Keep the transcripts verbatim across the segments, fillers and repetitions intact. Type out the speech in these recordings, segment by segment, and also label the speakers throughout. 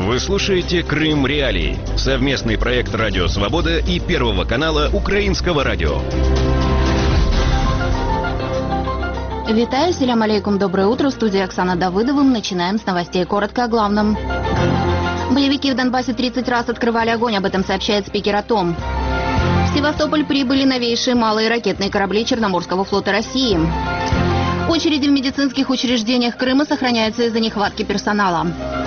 Speaker 1: Вы слушаете «Крым Реалии» — совместный проект «Радио Свобода» и Первого канала Украинского радио.
Speaker 2: Витаю, селям алейкум, доброе утро. В студии Оксана Давыдова. Мы начинаем с новостей. Коротко о главном. Боевики в Донбассе тридцать раз открывали огонь, об этом сообщает спикер АТО. В Севастополь прибыли новейшие малые ракетные корабли Черноморского флота России. Очереди в медицинских учреждениях Крыма сохраняются из-за нехватки персонала.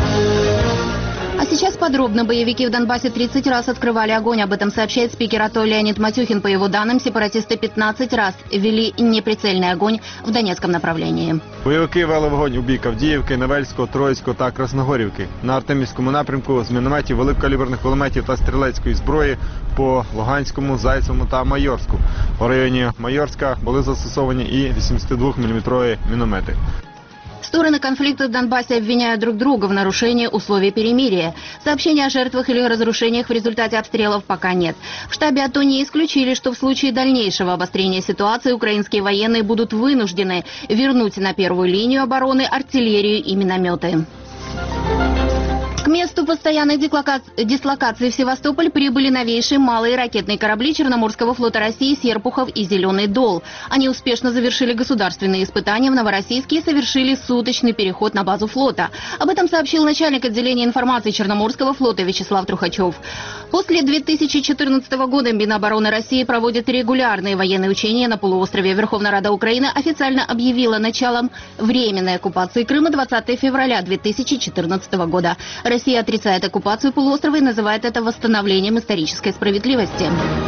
Speaker 2: А сейчас подробно. Боевики в Донбассе тридцать раз открывали огонь. Об этом сообщает спикер АТО Леонид Матюхин. По его данным, сепаратисты пятнадцать раз вели неприцельный огонь в Донецком направлении.
Speaker 3: Бойовики вели вогонь у бік Авдіївки, Невельського, Троїцького та Красногорівки. На Артемівському напрямку з мінометів, великокаліберних кулеметів та стрілецької зброї по Луганському, Зайцевому та Майорську. У районі Майорська були застосовані і вісімдесятидвоміліметрові міномети.
Speaker 2: Стороны конфликта в Донбассе обвиняют друг друга в нарушении условий перемирия. Сообщений о жертвах или разрушениях в результате обстрелов пока нет. В штабе АТО не исключили, что в случае дальнейшего обострения ситуации украинские военные будут вынуждены вернуть на первую линию обороны артиллерию и минометы. К месту постоянной дислокации в Севастополь прибыли новейшие малые ракетные корабли Черноморского флота России «Серпухов» и «Зеленый Дол». Они успешно завершили государственные испытания в Новороссийске и совершили суточный переход на базу флота. Об этом сообщил начальник отделения информации Черноморского флота Вячеслав Трухачев. После две тысячи четырнадцатого года Минобороны России проводит регулярные военные учения на полуострове. Верховная Рада Украины официально объявила началом временной оккупации Крыма двадцатого февраля две тысячи четырнадцатого года. Россия отрицает оккупацию полуострова и называет это восстановлением исторической справедливости.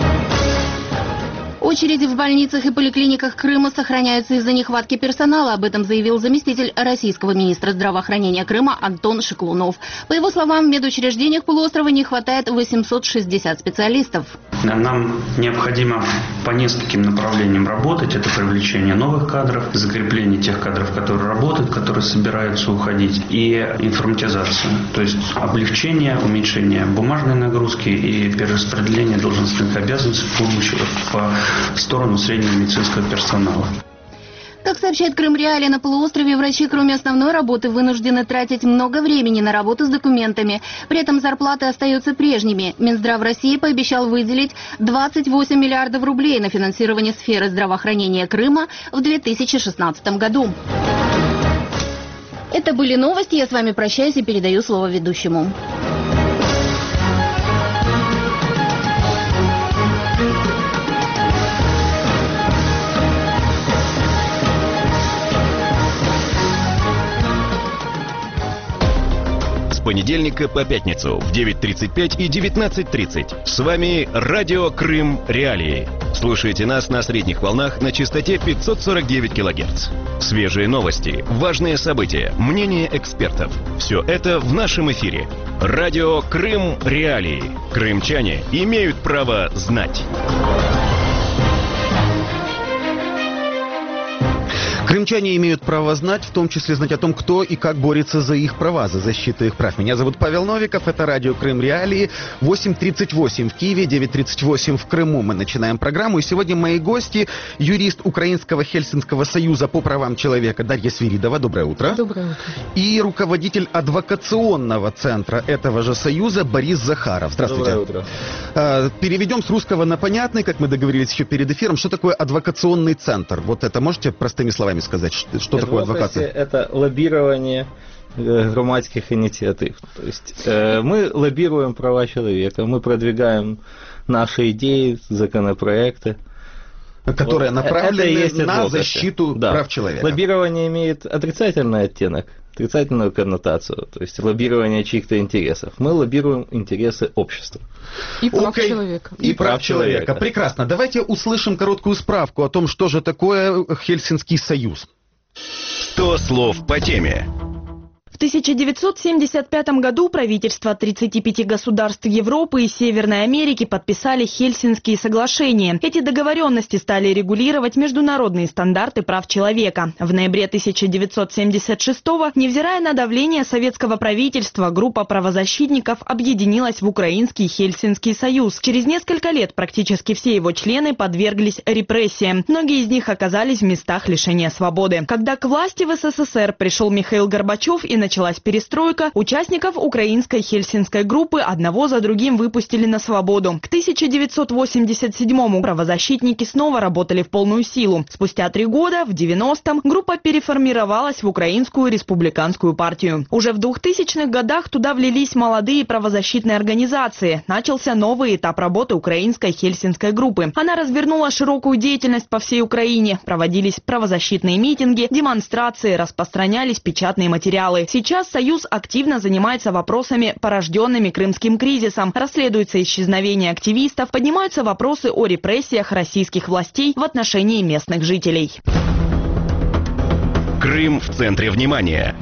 Speaker 2: Очереди в больницах и поликлиниках Крыма сохраняются из-за нехватки персонала. Об этом заявил заместитель российского министра здравоохранения Крыма Антон Шиклунов. По его словам, в медучреждениях полуострова не хватает восемьсот шестьдесят специалистов.
Speaker 4: Нам необходимо по нескольким направлениям работать. Это привлечение новых кадров, закрепление тех кадров, которые работают, которые собираются уходить, и информатизацию. То есть облегчение, уменьшение бумажной нагрузки и перераспределение должностных обязанностей в помощи по в сторону среднего медицинского персонала.
Speaker 2: Как сообщает Крым Реалии, на полуострове врачи, кроме основной работы, вынуждены тратить много времени на работу с документами. При этом зарплаты остаются прежними. Минздрав России пообещал выделить двадцать восемь миллиардов рублей на финансирование сферы здравоохранения Крыма в две тысячи шестнадцатом году. Это были новости. Я с вами прощаюсь и передаю слово ведущему.
Speaker 1: С понедельника по пятницу в девять тридцать пять и девятнадцать тридцать. С вами радио «Крым Реалии». Слушайте нас на средних волнах на частоте пятьсот сорок девять килогерц. Свежие новости, важные события, мнения экспертов. Все это в нашем эфире. Радио «Крым Реалии». Крымчане имеют право знать.
Speaker 5: Крымчане имеют право знать, в том числе знать о том, кто и как борется за их права, за защиту их прав. Меня зовут Павел Новиков, это радио «Крым Реалии». восемь тридцать восемь в Киеве, девять тридцать восемь в Крыму. Мы начинаем программу. И сегодня мои гости — юрист Украинского Хельсинского союза по правам человека Дарья Свиридова. Доброе утро.
Speaker 6: Доброе утро.
Speaker 5: И руководитель адвокационного центра этого же союза Борис Захаров. Здравствуйте.
Speaker 7: Доброе утро.
Speaker 5: Переведем с русского на понятный, как мы договорились еще перед эфиром. Что такое адвокационный центр? Вот это можете простыми словами сказать, что, что такое адвокация?
Speaker 7: Это лоббирование э, громадских инициатив. То есть э, мы лоббируем права человека, мы продвигаем наши идеи, законопроекты,
Speaker 5: которые вот, направлены на защиту
Speaker 7: да.
Speaker 5: прав человека.
Speaker 7: Лоббирование имеет отрицательный оттенок, отрицательную коннотацию, то есть лоббирование чьих-то интересов. Мы лоббируем интересы общества.
Speaker 6: И прав
Speaker 5: okay.
Speaker 6: человека.
Speaker 5: И, и прав человека. человека. Прекрасно. Давайте услышим короткую справку о том, что же такое Хельсинский союз.
Speaker 1: сто слов по теме.
Speaker 8: В тысяча девятьсот семьдесят пятом году правительства тридцати пяти государств Европы и Северной Америки подписали Хельсинские соглашения. Эти договоренности стали регулировать международные стандарты прав человека. В ноябре тысяча девятьсот семьдесят шестого, невзирая на давление советского правительства, группа правозащитников объединилась в Украинский Хельсинский союз. Через несколько лет практически все его члены подверглись репрессиям. Многие из них оказались в местах лишения свободы. Когда к власти в СССР пришел Михаил Горбачев и началась перестройка, участников украинской хельсинской группы одного за другим выпустили на свободу. К тысяча девятьсот восемьдесят седьмому правозащитники снова работали в полную силу. Спустя три года, в девяностом, группа переформировалась в Украинскую республиканскую партию. Уже в двухтысячных годах туда влились молодые правозащитные организации. Начался новый этап работы украинской хельсинской группы. Она развернула широкую деятельность по всей Украине. Проводились правозащитные митинги, демонстрации, распространялись печатные материалы. Сейчас Союз активно занимается вопросами, порожденными Крымским кризисом. Расследуется исчезновение активистов, поднимаются вопросы о репрессиях российских властей в отношении местных жителей.
Speaker 1: Крым в центре внимания.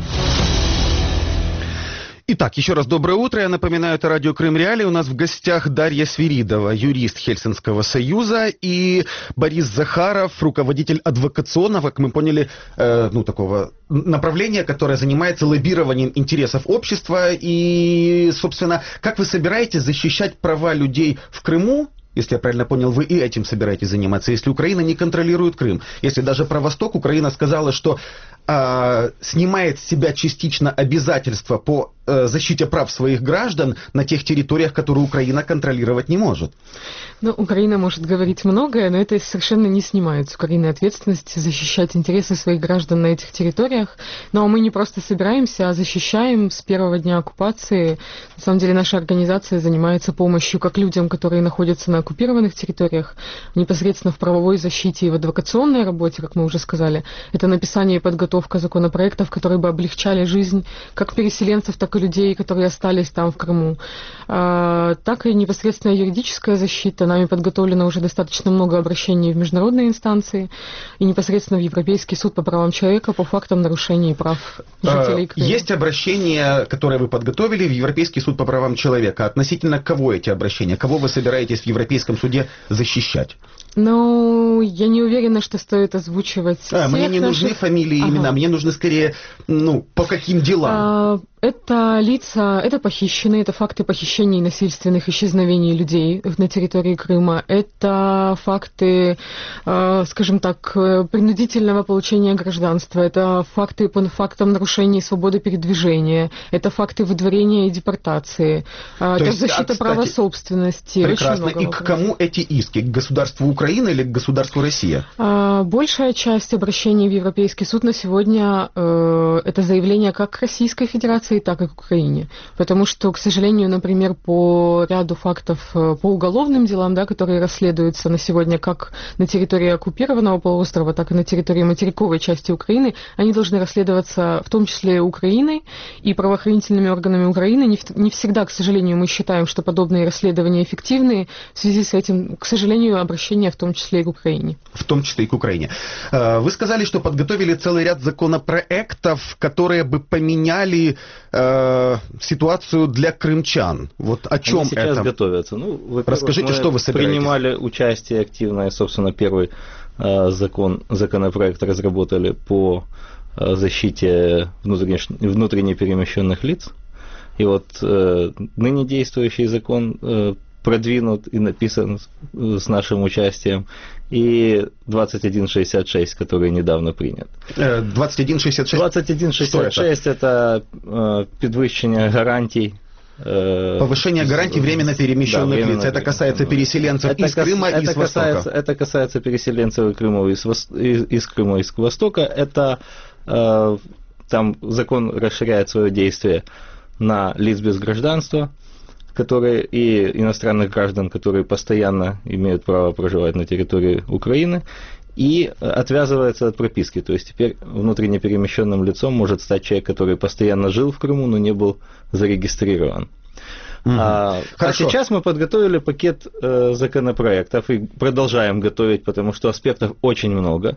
Speaker 5: Итак, еще раз доброе утро. Я напоминаю, это радио Крым Реалии. У нас в гостях Дарья Свиридова, юрист Хельсинского союза, и Борис Захаров, руководитель адвокационного, как мы поняли, э, ну, такого направления, которое занимается лоббированием интересов общества. И, собственно, как вы собираетесь защищать права людей в Крыму? Если я правильно понял, вы и этим собираетесь заниматься, если Украина не контролирует Крым. Если даже про Восток Украина сказала, что э, снимает с себя частично обязательства по э, защите прав своих граждан на тех территориях, которые Украина контролировать не может.
Speaker 6: Ну, Украина может говорить многое, но это совершенно не снимает с Украины ответственности защищать интересы своих граждан на этих территориях. Но мы не просто собираемся, а защищаем с первого дня оккупации. На самом деле наша организация занимается помощью как людям, которые находятся на оккупированных территориях, непосредственно в правовой защите и в адвокационной работе, как мы уже сказали. Это написание и подготовка законопроектов, которые бы облегчали жизнь как переселенцев, так и людей, которые остались там в Крыму. А, так и непосредственно юридическая защита. Нами подготовлено уже достаточно много обращений в международные инстанции и непосредственно в Европейский суд по правам человека по фактам нарушений прав жителей Крыма.
Speaker 5: Есть обращения, которые вы подготовили в Европейский суд по правам человека. Относительно кого эти обращения? Кого вы собираетесь в Европейском суде защищать?
Speaker 6: Ну, я не уверена, что стоит озвучивать.
Speaker 5: А, мне не
Speaker 6: наших...
Speaker 5: нужны фамилии, ага. имена, мне нужны скорее, ну, по каким делам?
Speaker 6: А, это лица, это похищенные, это факты похищений и насильственных исчезновений людей на территории Крыма. Это факты, э, скажем так, принудительного получения гражданства. Это факты по фактам нарушений свободы передвижения. Это факты выдворения и депортации. То это есть, защита а, кстати, права собственности.
Speaker 5: Прекрасно. И к кому эти иски? К государству Украины или к государству Россия?
Speaker 6: А, большая часть обращений в Европейский суд на сегодня э, это заявление как к Российской Федерации, так и к Украине. Потому что, к сожалению, например, по ряду фактов, по уголовным делам, да, которые расследуются на сегодня как на территории оккупированного полуострова, так и на территории материковой части Украины, они должны расследоваться в том числе Украиной и правоохранительными органами Украины. Не, не всегда, к сожалению, мы считаем, что подобные расследования эффективны. В связи с этим, к сожалению, обращения в том числе и к Украине.
Speaker 5: В том числе и к Украине. Вы сказали, что подготовили целый ряд законопроектов, которые бы поменяли э, ситуацию для крымчан. Вот о чем
Speaker 7: Они сейчас
Speaker 5: это?
Speaker 7: готовятся. Ну,
Speaker 5: расскажите, что вы собираетесь?
Speaker 7: Принимали участие активно, собственно, первый э, закон, законопроект разработали по э, защите внутренне, внутренне перемещенных лиц. И вот э, ныне действующий закон э, продвинут и написан с нашим участием, и двадцать один шестьдесят шесть, который недавно принят.
Speaker 5: двадцать один шестьдесят шесть?
Speaker 7: двадцать один шестьдесят шесть это, это підвищення гарантий.
Speaker 5: Повышение гарантий временно перемещенных да, временно лиц. Это касается переселенцев это из Крыма и из
Speaker 7: касается,
Speaker 5: Востока.
Speaker 7: Это касается переселенцев из Крыма из, из, из Крыма из Востока. Это э, там закон расширяет свое действие на лиц без гражданства, которые и иностранных граждан, которые постоянно имеют право проживать на территории Украины, и отвязывается от прописки. То есть теперь внутренне перемещенным лицом может стать человек, который постоянно жил в Крыму, но не был зарегистрирован. Угу. А, а сейчас мы подготовили пакет э, законопроектов и продолжаем готовить, потому что аспектов очень много,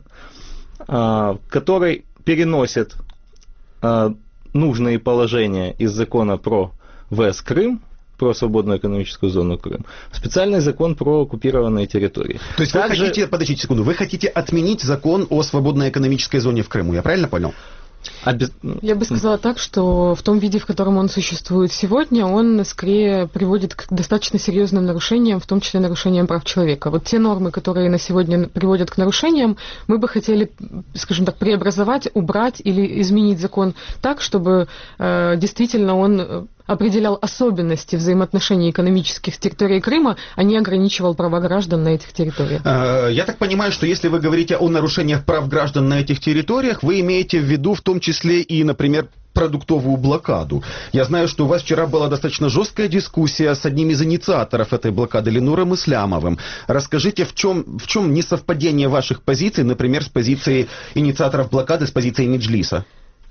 Speaker 7: э, который переносит э, нужные положения из закона про ВЭС Крым, про свободную экономическую зону Крым, специальный закон про оккупированные территории.
Speaker 5: То есть Также... вы хотите, подождите секунду, вы хотите отменить закон о свободной экономической зоне в Крыму, я правильно понял?
Speaker 7: А без...
Speaker 6: Я бы сказала так, что в том виде, в котором он существует сегодня, он скорее приводит к достаточно серьезным нарушениям, в том числе нарушениям прав человека. Вот те нормы, которые на сегодня приводят к нарушениям, мы бы хотели, скажем так, преобразовать, убрать или изменить закон так, чтобы э, действительно он определял особенности взаимоотношений экономических с территорией Крыма, а не ограничивал права граждан на этих территориях.
Speaker 5: Я так понимаю, что если вы говорите о нарушениях прав граждан на этих территориях, вы имеете в виду в том числе и, например, продуктовую блокаду. Я знаю, что у вас вчера была достаточно жесткая дискуссия с одним из инициаторов этой блокады, Ленуром Ислямовым. Расскажите, в чем, в чем несовпадение ваших позиций, например, с позицией инициаторов блокады, с позицией Меджлиса?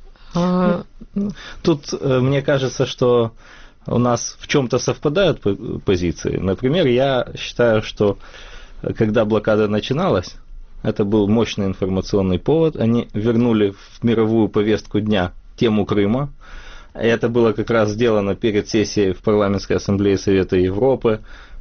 Speaker 7: Тут мне кажется, что у нас в чем-то совпадают позиции. Например, я считаю, что когда блокада начиналась, это был мощный информационный повод. Они вернули в мировую повестку дня тему Крыма. Это было как раз сделано перед сессией в Парламентской ассамблее Совета Европы,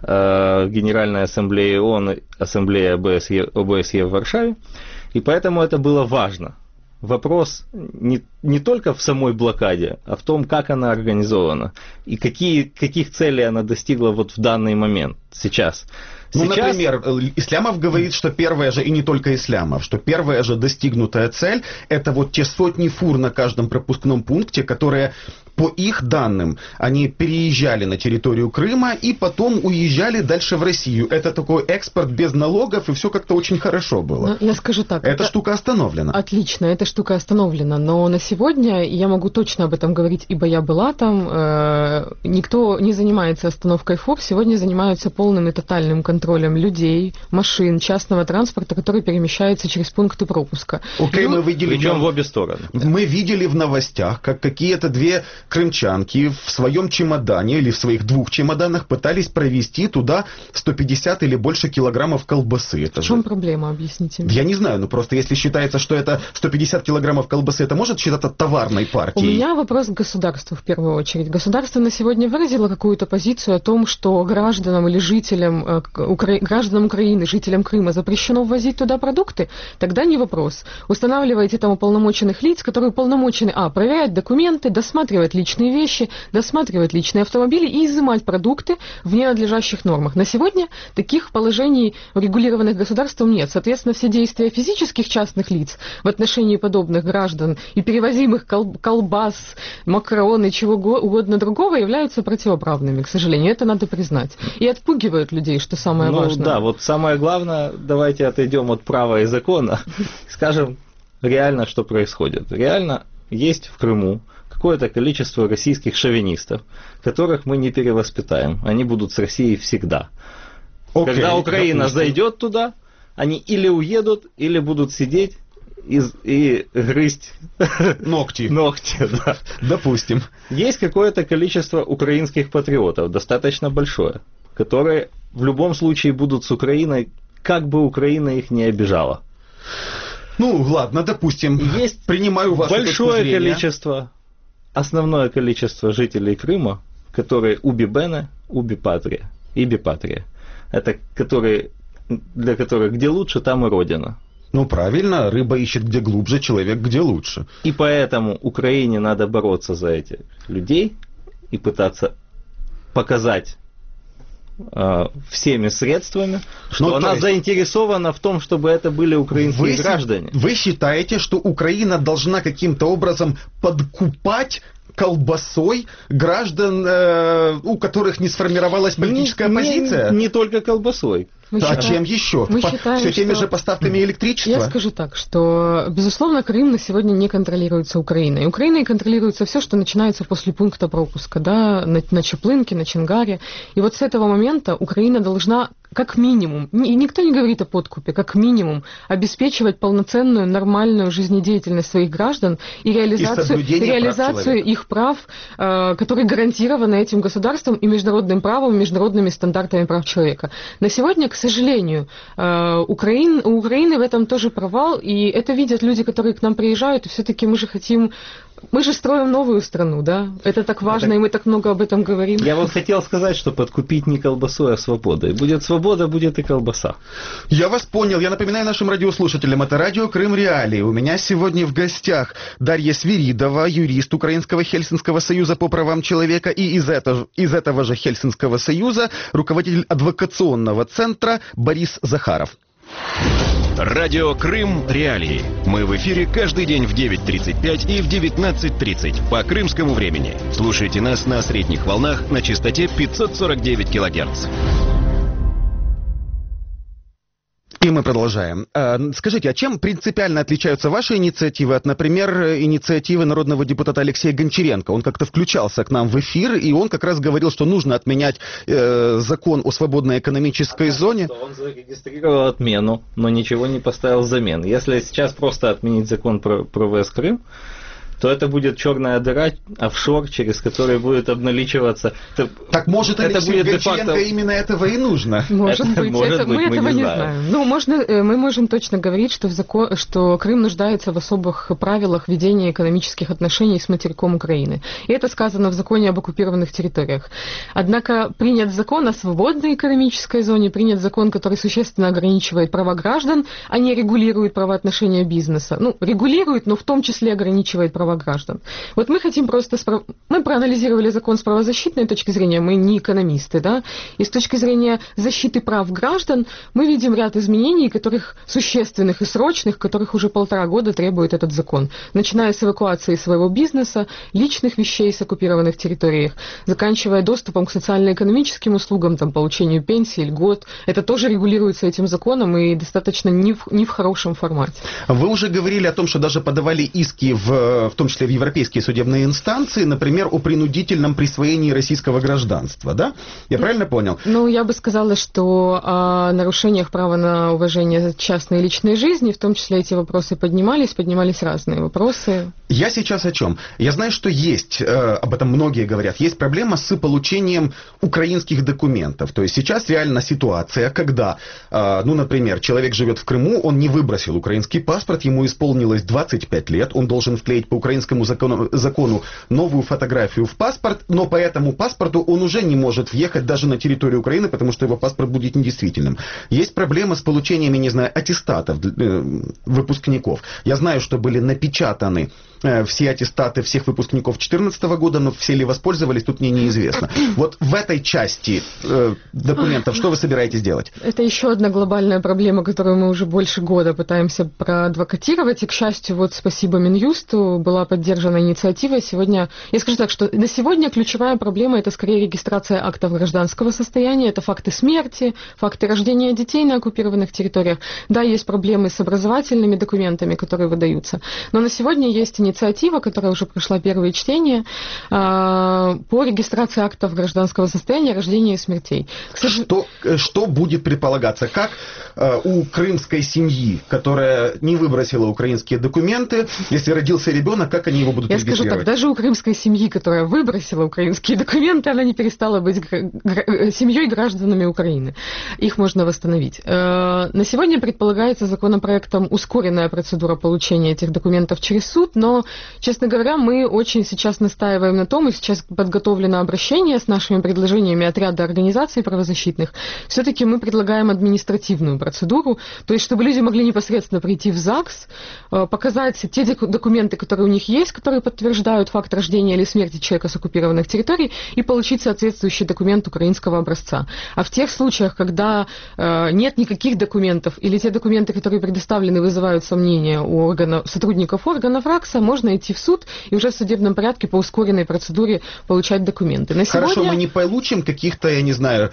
Speaker 7: Генеральной ассамблее ООН, Ассамблее ОБСЕ, ОБСЕ в Варшаве. И поэтому это было важно. Вопрос не, не только в самой блокаде, а в том, как она организована и какие, каких целей она достигла вот в данный момент, сейчас.
Speaker 5: Ну,
Speaker 7: Сейчас...
Speaker 5: например, Ислямов говорит, что первая же, и не только Ислямов, что первая же достигнутая цель – это вот те сотни фур на каждом пропускном пункте, которые, по их данным, они переезжали на территорию Крыма и потом уезжали дальше в Россию. Это такой экспорт без налогов, и все как-то очень хорошо было.
Speaker 6: Но я скажу так.
Speaker 5: Эта это... штука остановлена.
Speaker 6: Отлично, эта штука остановлена, но на сегодня, я могу точно об этом говорить, ибо я была там, э, никто не занимается остановкой фур, сегодня занимаются полным и тотальным контролем контролем людей, машин, частного транспорта, который перемещается через пункты пропуска.
Speaker 5: Окей, okay, мы видели...
Speaker 7: Причем в обе стороны.
Speaker 5: Мы видели в новостях, как какие-то две крымчанки в своем чемодане или в своих двух чемоданах пытались провезти туда сто пятьдесят или больше килограммов колбасы. Это
Speaker 6: в чем
Speaker 5: же...
Speaker 6: проблема, объясните?
Speaker 5: Я не знаю, но просто если считается, что это сто пятьдесят килограммов колбасы, это может считаться товарной партией?
Speaker 6: У меня вопрос к государству в первую очередь. Государство на сегодня выразило какую-то позицию о том, что гражданам или жителям Укра... гражданам Украины, жителям Крыма запрещено ввозить туда продукты, тогда не вопрос. Устанавливаете там уполномоченных лиц, которые уполномочены, а, проверять документы, досматривать личные вещи, досматривать личные автомобили и изымать продукты в ненадлежащих нормах. На сегодня таких положений, регулированных государством, нет. Соответственно, все действия физических частных лиц в отношении подобных граждан и перевозимых кол- колбас, макароны, чего угодно другого являются противоправными, к сожалению. Это надо признать. И отпугивают людей, что самое
Speaker 7: ну,
Speaker 6: важное.
Speaker 7: Да, вот самое главное, давайте отойдем от права и закона, скажем реально, что происходит. Реально есть в Крыму какое-то количество российских шовинистов, которых мы не перевоспитаем. Они будут с Россией всегда. Okay, Когда Украина допустим. зайдет туда, они или уедут, или будут сидеть и, и грызть
Speaker 5: ногти.
Speaker 7: ногти да.
Speaker 5: Допустим.
Speaker 7: Есть какое-то количество украинских патриотов, достаточно большое, которые в любом случае будут с Украиной, как бы Украина их не обижала.
Speaker 5: Ну, ладно, допустим.
Speaker 7: Есть
Speaker 5: принимаю вашу
Speaker 7: большое количество, основное количество жителей Крыма, которые уби бене, уби патрия, иби патрия. Это которые, для которых где лучше, там и родина.
Speaker 5: Ну, правильно, рыба ищет где глубже, человек где лучше.
Speaker 7: И поэтому Украине надо бороться за этих людей и пытаться показать э, всеми средствами, что ну, она есть... заинтересована в том, чтобы это были украинские
Speaker 5: вы,
Speaker 7: граждане.
Speaker 5: Вы считаете, что Украина должна каким-то образом подкупать колбасой граждан, э, у которых не сформировалась политическая
Speaker 7: не,
Speaker 5: оппозиция?
Speaker 7: Не, не только колбасой.
Speaker 6: Мы
Speaker 5: а
Speaker 6: считаем,
Speaker 5: чем еще?
Speaker 6: Мы
Speaker 5: По,
Speaker 6: считаем,
Speaker 5: все теми
Speaker 6: что...
Speaker 5: же поставками электричества?
Speaker 6: Я скажу так, что, безусловно, Крым на сегодня не контролируется Украиной. Украиной контролируется все, что начинается после пункта пропуска, да, на, на Чаплынке, на Чангаре. И вот с этого момента Украина должна, как минимум, и никто не говорит о подкупе, как минимум, обеспечивать полноценную, нормальную жизнедеятельность своих граждан и реализацию, и реализацию прав их прав, э, которые гарантированы этим государством и международным правом, и международными стандартами прав человека. На сегодня, к сожалению, э, Украин, у Украины в этом тоже провал, и это видят люди, которые к нам приезжают, и все-таки мы же хотим... Мы же строим новую страну, да? Это так важно, это... и мы так много об этом говорим.
Speaker 7: Я вот хотел сказать, что подкупить не колбасой, а свободой. Будет свобода. свобода, будет и колбаса.
Speaker 5: Я вас понял. Я напоминаю нашим радиослушателям, это радио Крым Реалии. У меня сегодня в гостях Дарья Свиридова, юрист Украинского Хельсинского союза по правам человека, и из этого, из этого же Хельсинского союза руководитель адвокационного центра Борис Захаров.
Speaker 1: Радио Крым Реалии. Мы в эфире каждый день в девять тридцать пять и в девятнадцать тридцать по крымскому времени. Слушайте нас на средних волнах на частоте пятьсот сорок девять килогерц.
Speaker 5: И мы продолжаем. Скажите, а чем принципиально отличаются ваши инициативы от, например, инициативы народного депутата Алексея Гончаренко? Он как-то включался к нам в эфир, и он как раз говорил, что нужно отменять э, закон о свободной экономической зоне.
Speaker 7: Он зарегистрировал отмену, но ничего не поставил взамен. Если сейчас просто отменить закон про, про ВС Крым, то это будет черная дыра, офшор, через который будет обналичиваться. Это,
Speaker 5: так может,
Speaker 7: это
Speaker 5: Алексею
Speaker 7: будет
Speaker 5: Гончаренко
Speaker 7: де-факто...
Speaker 5: именно этого и нужно?
Speaker 6: Может
Speaker 7: это,
Speaker 6: быть,
Speaker 7: может
Speaker 6: это,
Speaker 7: быть,
Speaker 6: мы,
Speaker 7: мы
Speaker 6: этого
Speaker 7: не
Speaker 6: не
Speaker 7: знаем.
Speaker 6: знаем. Ну, можно, мы можем точно говорить, что, в закон, что Крым нуждается в особых правилах ведения экономических отношений с материком Украины. И это сказано в законе об оккупированных территориях. Однако принят закон о свободной экономической зоне, принят закон, который существенно ограничивает права граждан, а не регулирует правоотношения бизнеса. Ну, регулирует, но в том числе ограничивает права граждан. Вот мы хотим просто... Справ... Мы проанализировали закон с правозащитной точки зрения, мы не экономисты, да, и с точки зрения защиты прав граждан мы видим ряд изменений, которых существенных и срочных, которых уже полтора года требует этот закон. Начиная с эвакуации своего бизнеса, личных вещей с оккупированных территориях, заканчивая доступом к социально-экономическим услугам, там, получению пенсии, льгот. Это тоже регулируется этим законом и достаточно не в, не в хорошем формате.
Speaker 5: Вы уже говорили о том, что даже подавали иски, в, в том числе в европейские судебные инстанции, например, о принудительном присвоении российского гражданства, да? Я правильно понял?
Speaker 6: Ну, я бы сказала, что о нарушениях права на уважение частной и личной жизни, в том числе эти вопросы поднимались, поднимались разные вопросы.
Speaker 5: Я сейчас о чем? Я знаю, что есть, э, об этом многие говорят, есть проблема с получением украинских документов. То есть сейчас реально ситуация, когда, э, ну, например, человек живет в Крыму, он не выбросил украинский паспорт, ему исполнилось двадцать пять лет, он должен вклеить по украинскому закону, закону новую фотографию в паспорт, но по этому паспорту он уже не может въехать даже на территорию Украины, потому что его паспорт будет недействительным. Есть проблема с получением, я не знаю, аттестатов э, выпускников. Я знаю, что были напечатаны э, все аттестаты всех выпускников две тысячи четырнадцатого года, но все ли воспользовались, тут мне неизвестно. Вот в этой части э, документов что вы собираетесь делать?
Speaker 6: Это еще одна глобальная проблема, которую мы уже больше года пытаемся проадвокатировать, и, к счастью, вот спасибо Минюсту, была поддержана инициатива. Сегодня, я скажу так, что на сегодня ключевая проблема — это скорее регистрация актов гражданского состояния, это факты смерти, факты рождения детей на оккупированных территориях. Да, есть проблемы с образовательными документами, которые выдаются, но на сегодня есть инициатива, которая уже прошла первое чтение, по регистрации актов гражданского состояния, рождения и смертей.
Speaker 5: Что, что будет предполагаться? Как э, у крымской семьи, которая не выбросила украинские документы, если родился ребенок, как они его будут
Speaker 6: Я
Speaker 5: регистрировать?
Speaker 6: скажу так, даже у крымской семьи, которая выбросила украинские документы, она не перестала быть семьей гражданами Украины. Их можно восстановить. Э, на сегодня предполагается законопроектом ускоренная процедура получения этих документов через суд, но, честно говоря, мы очень сейчас настаиваем на том, и сейчас подготовлено обращение с нашими предложениями от ряда организаций правозащитных. Все-таки мы предлагаем административную процедуру, то есть чтобы люди могли непосредственно прийти в ЗАГС, показать те документы, которые у них есть, которые подтверждают факт рождения или смерти человека с оккупированных территорий, и получить соответствующий документ украинского образца. А в тех случаях, когда э, нет никаких документов, или те документы, которые предоставлены, вызывают сомнения у органов, сотрудников органов РАКСа, можно идти в суд и уже в судебном порядке по ускоренной процедуре получать документы. На
Speaker 5: Хорошо,
Speaker 6: сегодня...
Speaker 5: мы не получим каких-то, я не знаю,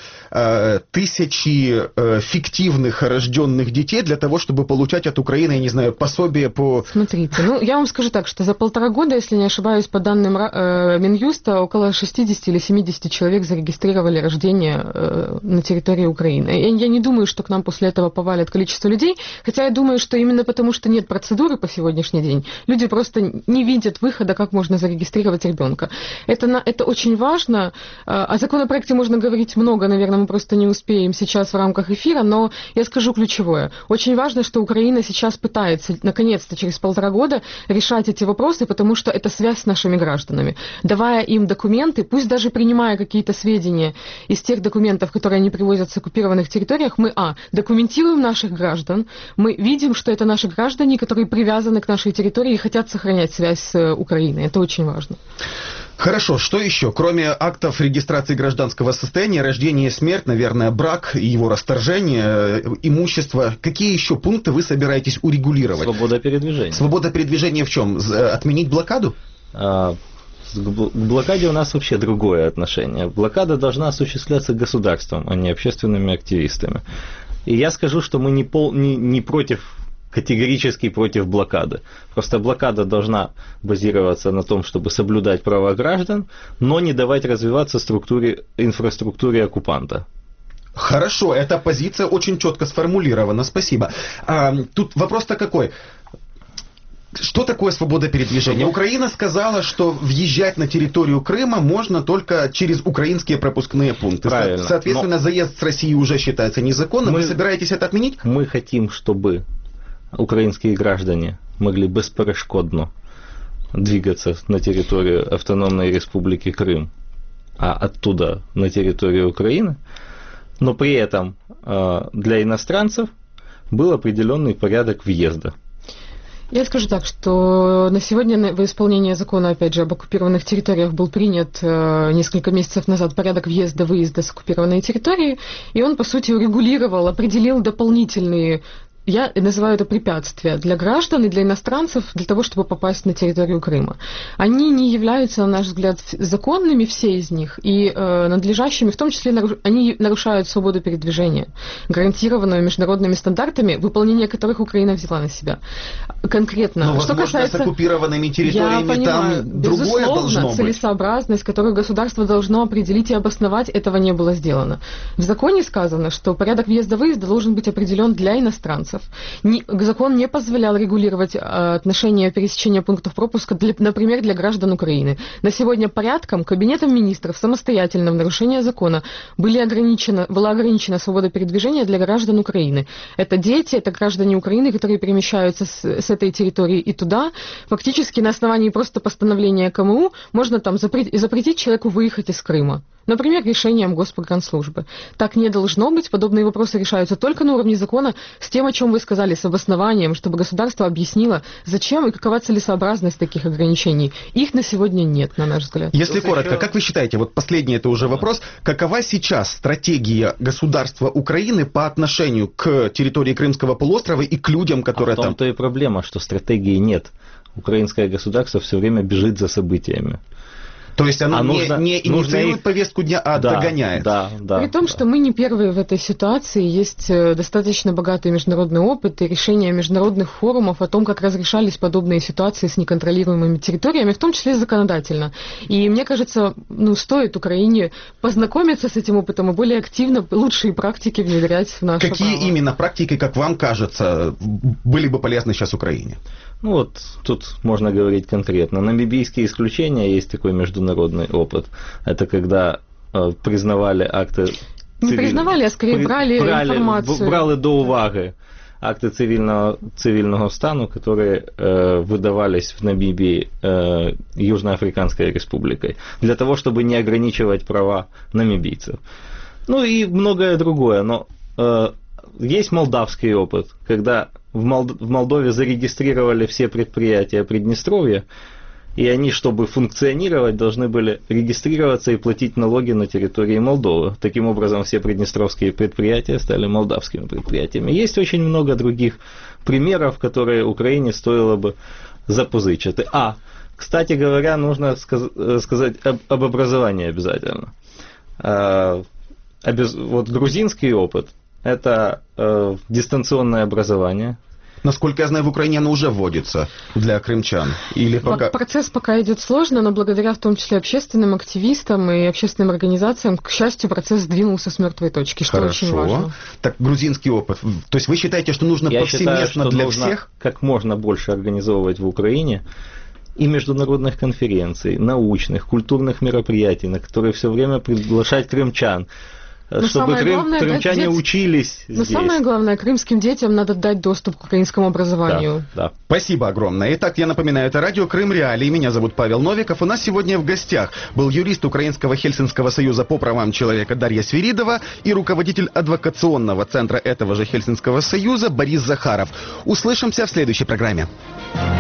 Speaker 5: тысячи фиктивных рожденных детей для того, чтобы получать от Украины, я не знаю, пособие по...
Speaker 6: Смотрите, ну я вам скажу так, что за полтора года, если не ошибаюсь, по данным э, Минюста, около шестьдесят или семьдесят человек зарегистрировали рождение э, на территории Украины. Я, я не думаю, что к нам после этого повалит количество людей, хотя я думаю, что именно потому, что нет процедуры по сегодняшний день, люди просто не видят выхода, как можно зарегистрировать ребенка. Это, на, это очень важно. О законопроекте можно говорить много, наверное, мы просто не успеем сейчас в рамках эфира, но я скажу ключевое. Очень важно, что Украина сейчас пытается, наконец-то, через полтора года решать эти вопросы вопросы, потому что это связь с нашими гражданами. Давая им документы, пусть даже принимая какие-то сведения из тех документов, которые они привозят с оккупированных территориях, мы, а, документируем наших граждан, мы видим, что это наши граждане, которые привязаны к нашей территории и хотят сохранять связь с Украиной. Это очень важно.
Speaker 5: Хорошо, что еще? Кроме актов регистрации гражданского состояния, рождение и смерть, наверное, брак и его расторжение, имущество, какие еще пункты вы собираетесь урегулировать?
Speaker 7: Свобода передвижения.
Speaker 5: Свобода передвижения в чем? Отменить блокаду?
Speaker 7: А, к блокаде у нас вообще другое отношение. Блокада должна осуществляться государством, а не общественными активистами. И я скажу, что мы не, пол, не, не против... категорически против блокады. Просто блокада должна базироваться на том, чтобы соблюдать права граждан, но не давать развиваться структуре, инфраструктуре оккупанта.
Speaker 5: Хорошо, эта позиция очень четко сформулирована, спасибо. А, тут вопрос-то какой? Что такое свобода передвижения? Украина сказала, что въезжать на территорию Крыма можно только через украинские пропускные пункты.
Speaker 7: Правильно.
Speaker 5: Соответственно, но... заезд с России уже считается незаконным.
Speaker 7: Мы...
Speaker 5: Вы собираетесь это отменить?
Speaker 7: Мы хотим, чтобы украинские граждане могли бесперешкодно двигаться на территорию Автономной Республики Крым, а оттуда на территорию Украины, но при этом для иностранцев был определенный порядок въезда.
Speaker 6: Я скажу так, что на сегодня в исполнение закона, опять же, об оккупированных территориях был принят э, несколько месяцев назад порядок въезда-выезда с оккупированной территории, и он, по сути, урегулировал, определил дополнительные, я называю это препятствия для граждан и для иностранцев для того, чтобы попасть на территорию Крыма. Они не являются, на наш взгляд, законными, все из них, и э, надлежащими, в том числе наруш... они нарушают свободу передвижения, гарантированную международными стандартами, выполнение которых Украина взяла на себя. Конкретно,
Speaker 5: но,
Speaker 6: что
Speaker 5: возможно,
Speaker 6: касается...
Speaker 5: с оккупированными территориями
Speaker 6: я понимаю,
Speaker 5: там другое должно быть.
Speaker 6: Целесообразность, которую государство должно определить и обосновать, этого не было сделано. В законе сказано, что порядок въезда-выезда должен быть определен для иностранцев. Не, закон не позволял регулировать а, отношения пересечения пунктов пропуска, для, например, для граждан Украины. На сегодня порядком Кабинетом министров самостоятельно в нарушение закона были ограничено, была ограничена свобода передвижения для граждан Украины. Это дети, это граждане Украины, которые перемещаются с, с этой территории и туда. Фактически на основании просто постановления КМУ можно там запретить, запретить человеку выехать из Крыма. Например, решением Госпогранслужбы. Так не должно быть. Подобные вопросы решаются только на уровне закона с тем, о чем вы сказали, с обоснованием, чтобы государство объяснило, зачем и какова целесообразность таких ограничений. Их на сегодня нет, на наш взгляд.
Speaker 5: Если коротко, как вы считаете, вот последний это уже вопрос, какова сейчас стратегия государства Украины по отношению к территории Крымского полуострова и к людям, которые там?
Speaker 7: А в том-то и проблема, что стратегии нет. Украинское государство все время бежит за событиями.
Speaker 5: То есть оно
Speaker 7: а
Speaker 5: не,
Speaker 7: нужно,
Speaker 5: не инициирует их... повестку дня, а
Speaker 7: да,
Speaker 5: догоняет.
Speaker 7: Да, да,
Speaker 6: При том,
Speaker 7: да.
Speaker 6: что мы не первые в этой ситуации, есть достаточно богатый международный опыт и решения международных форумов о том, как разрешались подобные ситуации с неконтролируемыми территориями, в том числе законодательно. И мне кажется, ну, стоит Украине познакомиться с этим опытом и более активно лучшие практики внедрять в наше
Speaker 5: Какие
Speaker 6: право.
Speaker 5: именно практики, как вам кажется, были бы полезны сейчас Украине?
Speaker 7: Ну вот, тут можно говорить конкретно. Намибийские исключения, есть такой международный опыт. Это когда э, признавали акты...
Speaker 6: Не
Speaker 7: цивиль...
Speaker 6: признавали, а скорее брали, брали информацию.
Speaker 7: Брали до уваги акты цивильного, цивильного стану, которые э, выдавались в Намибии э, Южноафриканской республикой, для того, чтобы не ограничивать права намибийцев. Ну и многое другое, но э, есть молдавский опыт, когда в, Молд... в Молдове зарегистрировали все предприятия Приднестровья, и они, чтобы функционировать, должны были регистрироваться и платить налоги на территории Молдовы. Таким образом, все приднестровские предприятия стали молдавскими предприятиями. Есть очень много других примеров, которые Украине стоило бы запозычить. А, кстати говоря, нужно сказ- сказать об, об образовании обязательно. А, обез... Вот грузинский опыт – это э, дистанционное образование.
Speaker 5: Насколько я знаю, в Украине оно уже вводится для крымчан. Или пока...
Speaker 6: Процесс пока идет сложно, но благодаря в том числе общественным активистам и общественным организациям, к счастью, процесс сдвинулся с мертвой точки, что
Speaker 5: Хорошо.
Speaker 6: очень важно.
Speaker 5: Так, грузинский опыт. То есть вы считаете, что нужно
Speaker 7: Я
Speaker 5: повсеместно
Speaker 7: считаю, что
Speaker 5: для
Speaker 7: нужно
Speaker 5: всех?
Speaker 7: Как можно больше организовывать в Украине и международных конференций, научных, культурных мероприятий, на которые все время приглашать крымчан.
Speaker 6: Но
Speaker 7: чтобы крым,
Speaker 6: главное,
Speaker 7: крымчане
Speaker 6: дать...
Speaker 7: учились
Speaker 6: Но
Speaker 7: здесь.
Speaker 6: самое главное, крымским детям надо дать доступ к украинскому образованию.
Speaker 7: Да, да.
Speaker 5: Спасибо огромное. Итак, я напоминаю, это радио Крым Реалии. Меня зовут Павел Новиков. У нас сегодня в гостях был юрист Украинского Хельсинского союза по правам человека Дарья Свиридова и руководитель адвокационного центра этого же Хельсинского союза Борис Захаров. Услышимся в следующей программе.